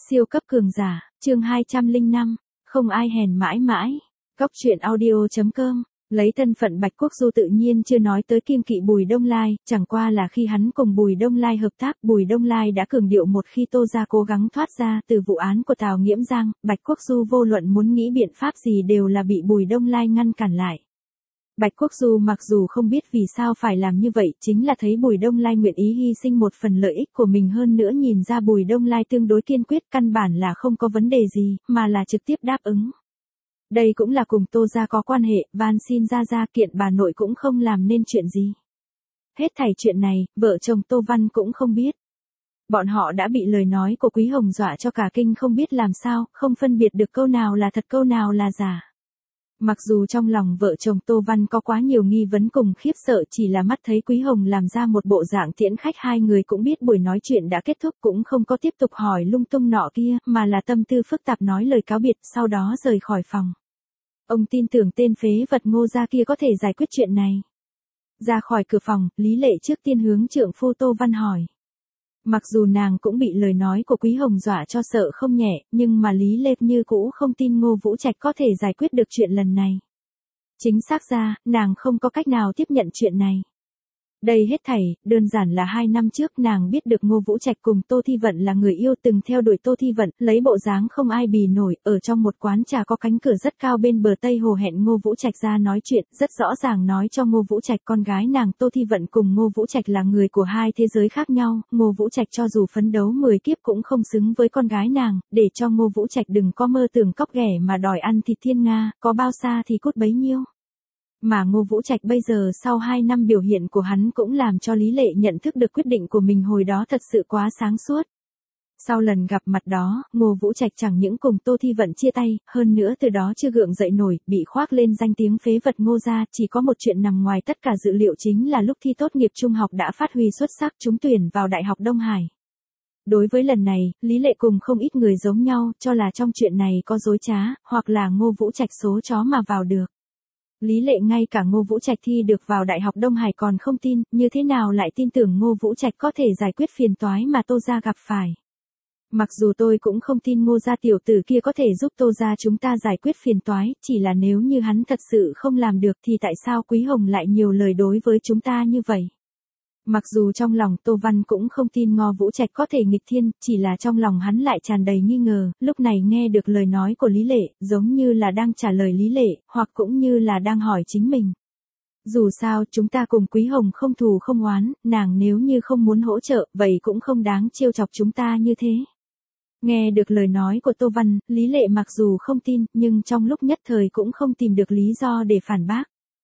Siêu cấp cường giả, chương 205, không ai hèn mãi mãi. Cóc truyện audio.com. Lấy thân phận Bạch Quốc Du tự nhiên chưa nói tới kiêng kỵ Bùi Đông Lai, chẳng qua là khi hắn cùng Bùi Đông Lai hợp tác, Bùi Đông Lai đã cường điệu một khi Tô gia cố gắng thoát ra từ vụ án của Tào Nghiễm Giang, Bạch Quốc Du vô luận muốn nghĩ biện pháp gì đều là bị Bùi Đông Lai ngăn cản lại. Bạch Quốc Du mặc dù không biết vì sao phải làm như vậy, chính là thấy Bùi Đông Lai nguyện ý hy sinh một phần lợi ích của mình, hơn nữa nhìn ra Bùi Đông Lai tương đối kiên quyết, căn bản là không có vấn đề gì, mà là trực tiếp đáp ứng. Đây cũng là cùng Tô gia có quan hệ, van xin ra kiện bà nội cũng không làm nên chuyện gì. Hết thảy chuyện này, vợ chồng Tô Văn cũng không biết. Bọn họ đã bị lời nói của Quý Hồng dọa cho cả kinh, không biết làm sao, không phân biệt được câu nào là thật câu nào là giả. Mặc dù trong lòng vợ chồng Tô Văn có quá nhiều nghi vấn cùng khiếp sợ, chỉ là mắt thấy Quý Hồng làm ra một bộ dạng tiễn khách, hai người cũng biết buổi nói chuyện đã kết thúc, cũng không có tiếp tục hỏi lung tung nọ kia, mà là tâm tư phức tạp nói lời cáo biệt, sau đó rời khỏi phòng. Ông tin tưởng tên phế vật Ngô gia kia có thể giải quyết chuyện này. Ra khỏi cửa phòng, Lý Lệ trước tiên hướng trượng phu Tô Văn hỏi. Mặc dù nàng cũng bị lời nói của Quý Hồng dọa cho sợ không nhẹ, nhưng mà Lý Lệ như cũ không tin Ngô Vũ Trạch có thể giải quyết được chuyện lần này. Chính xác ra, nàng không có cách nào tiếp nhận chuyện này. Đây hết thảy, đơn giản là 2 năm trước nàng biết được Ngô Vũ Trạch cùng Tô Thi Vận là người yêu, từng theo đuổi Tô Thi Vận, lấy bộ dáng không ai bì nổi, ở trong một quán trà có cánh cửa rất cao bên bờ Tây Hồ hẹn Ngô Vũ Trạch ra nói chuyện, rất rõ ràng nói cho Ngô Vũ Trạch con gái nàng Tô Thi Vận cùng Ngô Vũ Trạch là người của hai thế giới khác nhau, Ngô Vũ Trạch cho dù phấn đấu 10 kiếp cũng không xứng với con gái nàng, để cho Ngô Vũ Trạch đừng có mơ tưởng cóc ghẻ mà đòi ăn thịt thiên nga, có bao xa thì cút bấy nhiêu. Mà Ngô Vũ Trạch bây giờ sau 2 năm biểu hiện của hắn cũng làm cho Lý Lệ nhận thức được quyết định của mình hồi đó thật sự quá sáng suốt. Sau lần gặp mặt đó, Ngô Vũ Trạch chẳng những cùng Tô Thi Vận chia tay, hơn nữa từ đó chưa gượng dậy nổi, bị khoác lên danh tiếng phế vật Ngô gia, chỉ có một chuyện nằm ngoài tất cả dự liệu, chính là lúc thi tốt nghiệp trung học đã phát huy xuất sắc, trúng tuyển vào Đại học Đông Hải. Đối với lần này, Lý Lệ cùng không ít người giống nhau, cho là trong chuyện này có dối trá, hoặc là Ngô Vũ Trạch số chó mà vào được. Lý Lệ ngay cả Ngô Vũ Trạch thi được vào Đại học Đông Hải còn không tin, như thế nào lại tin tưởng Ngô Vũ Trạch có thể giải quyết phiền toái mà Tô gia gặp phải. Mặc dù tôi cũng không tin Ngô gia tiểu tử kia có thể giúp Tô gia chúng ta giải quyết phiền toái, chỉ là nếu như hắn thật sự không làm được thì tại sao Quý Hồng lại nhiều lời đối với chúng ta như vậy. Mặc dù trong lòng Tô Văn cũng không tin Ngô Vũ Trạch có thể nghịch thiên, chỉ là trong lòng hắn lại tràn đầy nghi ngờ, lúc này nghe được lời nói của Lý Lệ, giống như là đang trả lời Lý Lệ, hoặc cũng như là đang hỏi chính mình. Dù sao, chúng ta cùng Quý Hồng không thù không oán, nàng nếu như không muốn hỗ trợ, vậy cũng không đáng trêu chọc chúng ta như thế. Nghe được lời nói của Tô Văn, Lý Lệ mặc dù không tin, nhưng trong lúc nhất thời cũng không tìm được lý do để phản bác.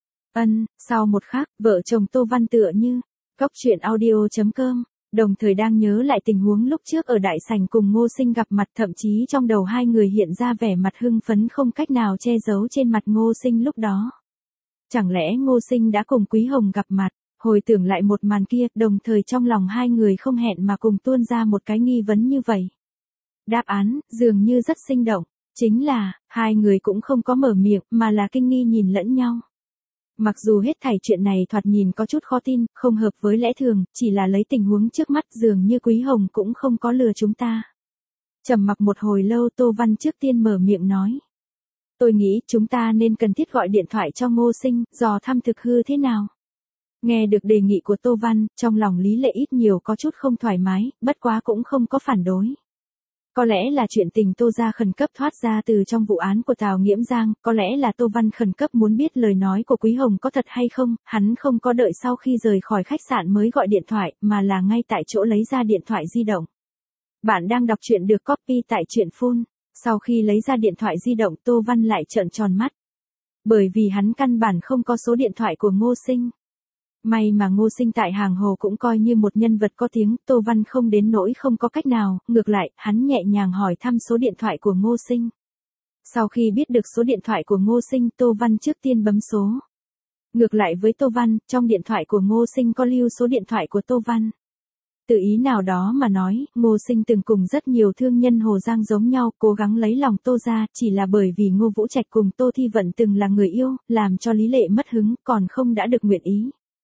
Sau một khắc, vợ chồng Tô Văn tựa như Cóc truyện audio.com, đồng thời đang nhớ lại tình huống lúc trước ở đại sảnh cùng Ngô Sinh gặp mặt, thậm chí trong đầu hai người hiện ra vẻ mặt hưng phấn không cách nào che giấu trên mặt Ngô Sinh lúc đó. Chẳng lẽ Ngô Sinh đã cùng Quý Hồng gặp mặt, hồi tưởng lại một màn kia, đồng thời trong lòng hai người không hẹn mà cùng tuôn ra một cái nghi vấn như vậy. Đáp án, dường như rất sinh động, chính là, hai người cũng không có mở miệng, mà là kinh nghi nhìn lẫn nhau. Mặc dù hết thảy chuyện này thoạt nhìn có chút khó tin, không hợp với lẽ thường, chỉ là lấy tình huống trước mắt, dường như Quý Hồng cũng không có lừa chúng ta. Trầm mặc một hồi lâu, Tô Văn trước tiên mở miệng nói. Tôi nghĩ chúng ta nên cần thiết gọi điện thoại cho Ngô Sinh, dò thăm thực hư thế nào. Nghe được đề nghị của Tô Văn, trong lòng Lý Lệ ít nhiều có chút không thoải mái, bất quá cũng không có phản đối. Có lẽ là chuyện tình Tô gia khẩn cấp thoát ra từ trong vụ án của Tào Nghiễm Giang, có lẽ là Tô Văn khẩn cấp muốn biết lời nói của Quý Hồng có thật hay không, hắn không có đợi sau khi rời khỏi khách sạn mới gọi điện thoại, mà là ngay tại chỗ lấy ra điện thoại di động. Bạn đang đọc truyện được copy tại truyện Phun. Sau khi lấy ra điện thoại di động, Tô Văn lại trợn tròn mắt. Bởi vì hắn căn bản không có số điện thoại của Ngô Sinh. May mà Ngô Sinh tại Hàng Hồ cũng coi như một nhân vật có tiếng, Tô Văn không đến nỗi không có cách nào, ngược lại, hắn nhẹ nhàng hỏi thăm số điện thoại của Ngô Sinh. Sau khi biết được số điện thoại của Ngô Sinh, Tô Văn trước tiên bấm số. Ngược lại với Tô Văn, trong điện thoại của Ngô Sinh có lưu số điện thoại của Tô Văn. Từ ý nào đó mà nói, Ngô Sinh từng cùng rất nhiều thương nhân Hồ Giang giống nhau, cố gắng lấy lòng Tô gia, chỉ là bởi vì Ngô Vũ Trạch cùng Tô Thi Vận từng là người yêu, làm cho Lý Lệ mất hứng, còn không đã được nguyện ý.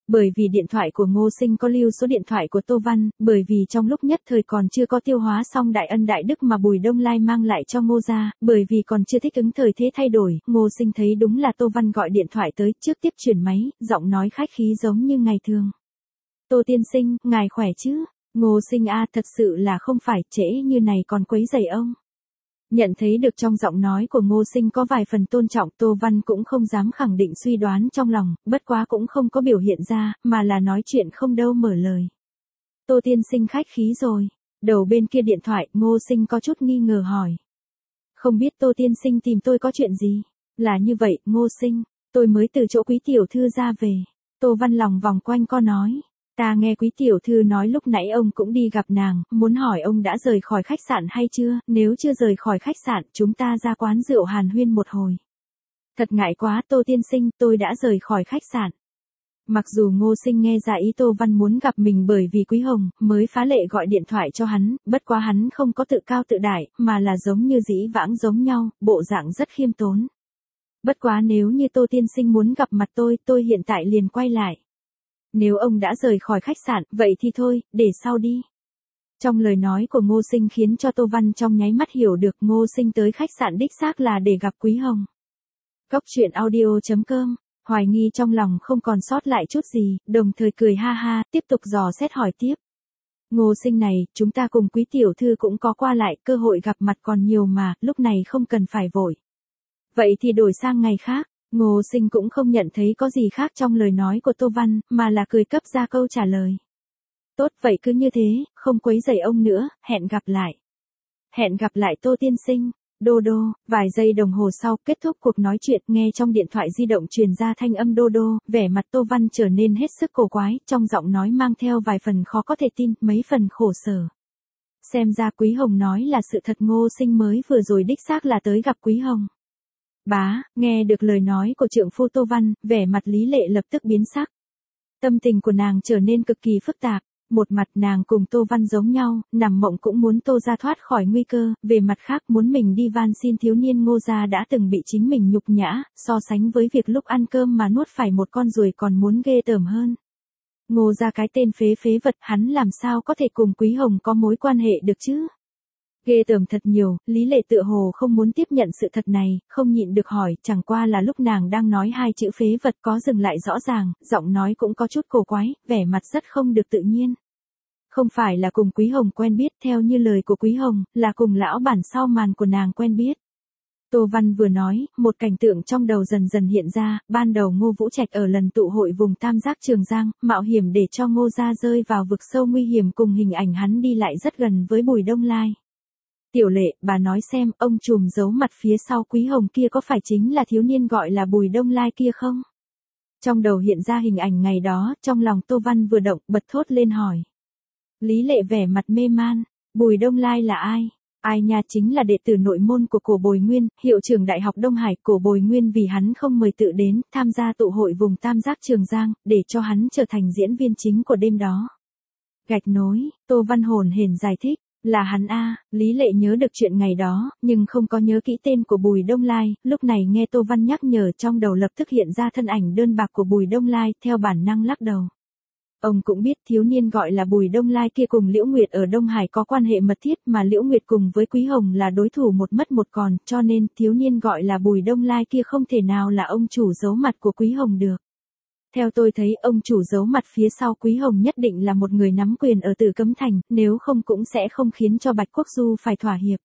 Bởi vì điện thoại của Ngô Sinh có lưu số điện thoại của Tô Văn, bởi vì trong lúc nhất thời còn chưa có tiêu hóa xong đại ân đại đức mà Bùi Đông Lai mang lại cho Ngô gia, bởi vì còn chưa thích ứng thời thế thay đổi, Ngô Sinh thấy đúng là Tô Văn gọi điện thoại tới, trước tiếp chuyển máy, giọng nói khách khí giống như ngày thường. Tô tiên sinh, ngài khỏe chứ? Ngô Sinh a, thật sự là không phải, trễ như này còn quấy rầy ông. Nhận thấy được trong giọng nói của Ngô Sinh có vài phần tôn trọng, Tô Văn cũng không dám khẳng định suy đoán trong lòng, bất quá cũng không có biểu hiện ra, mà là nói chuyện không đâu mở lời. Tô tiên sinh khách khí rồi. Đầu bên kia điện thoại, Ngô Sinh có chút nghi ngờ hỏi. Không biết Tô tiên sinh tìm tôi có chuyện gì? Là như vậy, Ngô Sinh, tôi mới từ chỗ quý tiểu thư ra về. Tô Văn lòng vòng quanh co nói. Ta nghe quý tiểu thư nói lúc nãy ông cũng đi gặp nàng, muốn hỏi ông đã rời khỏi khách sạn hay chưa, nếu chưa rời khỏi khách sạn, chúng ta ra quán rượu hàn huyên một hồi. Thật ngại quá Tô tiên sinh, tôi đã rời khỏi khách sạn. Mặc dù Ngô Sinh nghe ra ý Tô Văn muốn gặp mình bởi vì Quý Hồng, mới phá lệ gọi điện thoại cho hắn, bất quá hắn không có tự cao tự đại, mà là giống như dĩ vãng giống nhau, bộ dạng rất khiêm tốn. Bất quá nếu như Tô tiên sinh muốn gặp mặt tôi hiện tại liền quay lại. Nếu ông đã rời khỏi khách sạn, vậy thì thôi, để sau đi. Trong lời nói của Ngô Sinh khiến cho Tô Văn trong nháy mắt hiểu được Ngô Sinh tới khách sạn đích xác là để gặp Quý Hồng. Cốc truyện audio.com, hoài nghi trong lòng không còn sót lại chút gì, đồng thời cười ha ha, tiếp tục dò xét hỏi tiếp. Ngô Sinh này, chúng ta cùng Quý tiểu thư cũng có qua lại, cơ hội gặp mặt còn nhiều mà, lúc này không cần phải vội. Vậy thì đổi sang ngày khác. Ngô Sinh cũng không nhận thấy có gì khác trong lời nói của Tô Văn, mà là cười cấp ra câu trả lời. Tốt vậy cứ như thế, không quấy rầy ông nữa, hẹn gặp lại. Hẹn gặp lại Tô tiên sinh. Đô đô, vài giây đồng hồ sau kết thúc cuộc nói chuyện, nghe trong điện thoại di động truyền ra thanh âm đô đô, vẻ mặt Tô Văn trở nên hết sức cổ quái, trong giọng nói mang theo vài phần khó có thể tin, mấy phần khổ sở. Xem ra Quý Hồng nói là sự thật, Ngô Sinh mới vừa rồi đích xác là tới gặp Quý Hồng. Bá, nghe được lời nói của trượng phu Tô Văn, vẻ mặt Lý Lệ lập tức biến sắc. Tâm tình của nàng trở nên cực kỳ phức tạp, một mặt nàng cùng Tô Văn giống nhau, nằm mộng cũng muốn Tô gia thoát khỏi nguy cơ, về mặt khác muốn mình đi van xin thiếu niên Ngô gia đã từng bị chính mình nhục nhã, so sánh với việc lúc ăn cơm mà nuốt phải một con ruồi còn muốn ghê tởm hơn. Ngô gia cái tên phế phế vật, hắn làm sao có thể cùng Quý Hồng có mối quan hệ được chứ? Ghê tởm thật nhiều, Lý Lệ tựa hồ không muốn tiếp nhận sự thật này, không nhịn được hỏi, chẳng qua là lúc nàng đang nói hai chữ phế vật có dừng lại rõ ràng, giọng nói cũng có chút cổ quái, vẻ mặt rất không được tự nhiên. Không phải là cùng Quý Hồng quen biết, theo như lời của Quý Hồng, là cùng lão bản sau màn của nàng quen biết. Tô Văn vừa nói, một cảnh tượng trong đầu dần dần hiện ra, ban đầu Ngô Vũ Trạch ở lần tụ hội vùng Tam Giác Trường Giang, mạo hiểm để cho Ngô gia rơi vào vực sâu nguy hiểm cùng hình ảnh hắn đi lại rất gần với Bùi Đông Lai. Tiểu Lệ, bà nói xem, ông trùm giấu mặt phía sau Quý Hồng kia có phải chính là thiếu niên gọi là Bùi Đông Lai kia không? Trong đầu hiện ra hình ảnh ngày đó, trong lòng Tô Văn vừa động, bật thốt lên hỏi. Lý Lệ vẻ mặt mê man, Bùi Đông Lai là ai? Ai nha, chính là đệ tử nội môn của Cổ Bồi Nguyên, hiệu trưởng Đại học Đông Hải. Cổ Bồi Nguyên vì hắn không mời tự đến, tham gia tụ hội vùng Tam Giác Trường Giang, để cho hắn trở thành diễn viên chính của đêm đó. Gạch nối, Tô Văn hồn hển giải thích. Là hắn a. Lý Lệ nhớ được chuyện ngày đó, nhưng không có nhớ kỹ tên của Bùi Đông Lai, lúc này nghe Tô Văn nhắc nhở trong đầu lập tức hiện ra thân ảnh đơn bạc của Bùi Đông Lai, theo bản năng lắc đầu. Ông cũng biết thiếu niên gọi là Bùi Đông Lai kia cùng Liễu Nguyệt ở Đông Hải có quan hệ mật thiết, mà Liễu Nguyệt cùng với Quý Hồng là đối thủ một mất một còn, cho nên thiếu niên gọi là Bùi Đông Lai kia không thể nào là ông chủ giấu mặt của Quý Hồng được. Theo tôi thấy, ông chủ giấu mặt phía sau Quý Hồng nhất định là một người nắm quyền ở Tử Cấm Thành, nếu không cũng sẽ không khiến cho Bạch Quốc Du phải thỏa hiệp.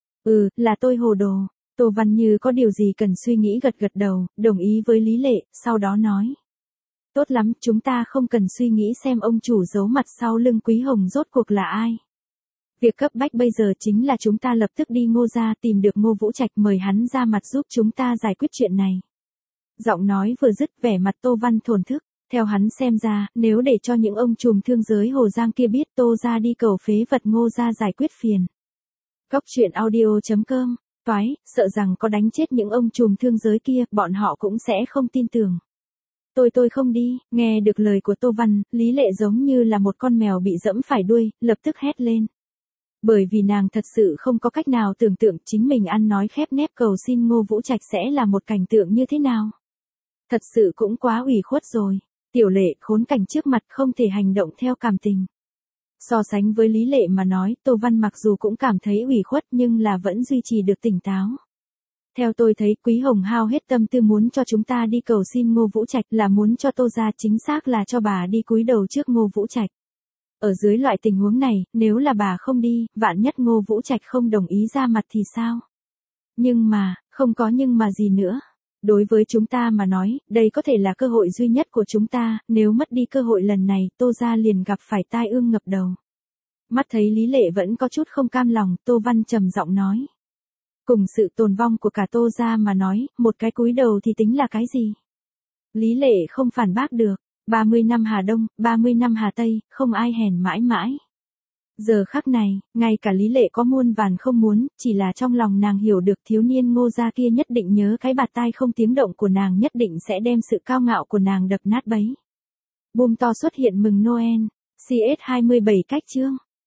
Là tôi hồ đồ. Tô Văn như có điều gì cần suy nghĩ gật gật đầu, đồng ý với Lý Lệ, sau đó nói. Tốt lắm, chúng ta không cần suy nghĩ xem ông chủ giấu mặt sau lưng Quý Hồng rốt cuộc là ai. Việc cấp bách bây giờ chính là chúng ta lập tức đi Ngô gia tìm được Ngô Vũ Trạch, mời hắn ra mặt giúp chúng ta giải quyết chuyện này. Giọng nói vừa dứt, vẻ mặt Tô Văn thổn thức, theo hắn xem ra, nếu để cho những ông trùm thương giới Hồ Giang kia biết Tô gia đi cầu phế vật Ngô gia giải quyết phiền. Cốc truyện audio.com, toái, sợ rằng có đánh chết những ông trùm thương giới kia, bọn họ cũng sẽ không tin tưởng. Tôi không đi, nghe được lời của Tô Văn, Lý Lệ giống như là một con mèo bị dẫm phải đuôi, lập tức hét lên. Bởi vì nàng thật sự không có cách nào tưởng tượng chính mình ăn nói khép nép cầu xin Ngô Vũ Trạch sẽ là một cảnh tượng như thế nào. Thật sự cũng quá ủy khuất rồi. Tiểu Lệ khốn cảnh trước mặt không thể hành động theo cảm tình. So sánh với Lý Lệ mà nói, Tô Văn mặc dù cũng cảm thấy ủy khuất nhưng là vẫn duy trì được tỉnh táo. Theo tôi thấy Quý Hồng hao hết tâm tư muốn cho chúng ta đi cầu xin Ngô Vũ Trạch, là muốn cho Tô gia, chính xác là cho bà đi cúi đầu trước Ngô Vũ Trạch. Ở dưới loại tình huống này, nếu là bà không đi, vạn nhất Ngô Vũ Trạch không đồng ý ra mặt thì sao? Nhưng mà, không có nhưng mà gì nữa. Đối với chúng ta mà nói, đây có thể là cơ hội duy nhất của chúng ta, nếu mất đi cơ hội lần này, Tô gia liền gặp phải tai ương ngập đầu. Mắt thấy Lý Lệ vẫn có chút không cam lòng, Tô Văn trầm giọng nói. Cùng sự tồn vong của cả Tô gia mà nói, một cái cúi đầu thì tính là cái gì? Lý Lệ không phản bác được, 30 năm Hà Đông, 30 năm Hà Tây, không ai hèn mãi mãi. Giờ khắc này, ngay cả Lý Lệ có muôn vàn không muốn, chỉ là trong lòng nàng hiểu được thiếu niên Ngô gia kia nhất định nhớ cái bạt tai không tiếng động của nàng, nhất định sẽ đem sự cao ngạo của nàng đập nát bấy. Boom to xuất hiện mừng Noel, CS27 cách chương.